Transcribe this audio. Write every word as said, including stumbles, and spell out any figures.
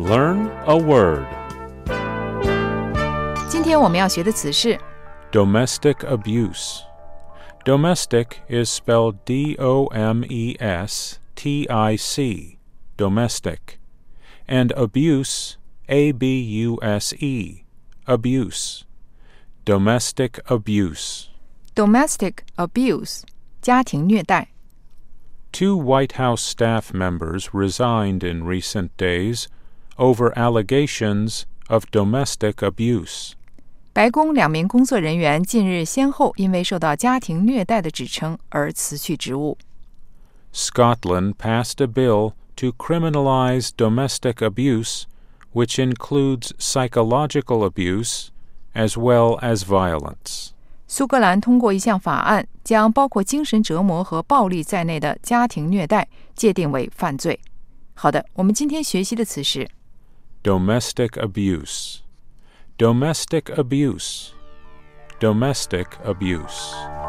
Learn a word. 今天我们要学的词是 Domestic abuse. Domestic is spelled D O M E S T I C, domestic, and abuse, A B U S E, abuse. Domestic abuse. domestic abuse 家庭虐待。 Two White House staff members resigned in recent days over allegations of domestic abuse. 白宫两名工作人员近日先后因为受到家庭虐待的指称而辞去职务。 Scotland passed a bill to criminalize domestic abuse, which includes psychological abuse as well as violence. 苏格兰通过一项法案，将包括精神折磨和暴力在内的家庭虐待界定为犯罪。好的，我们今天学习的词是 Domestic abuse. Domestic abuse. Domestic abuse.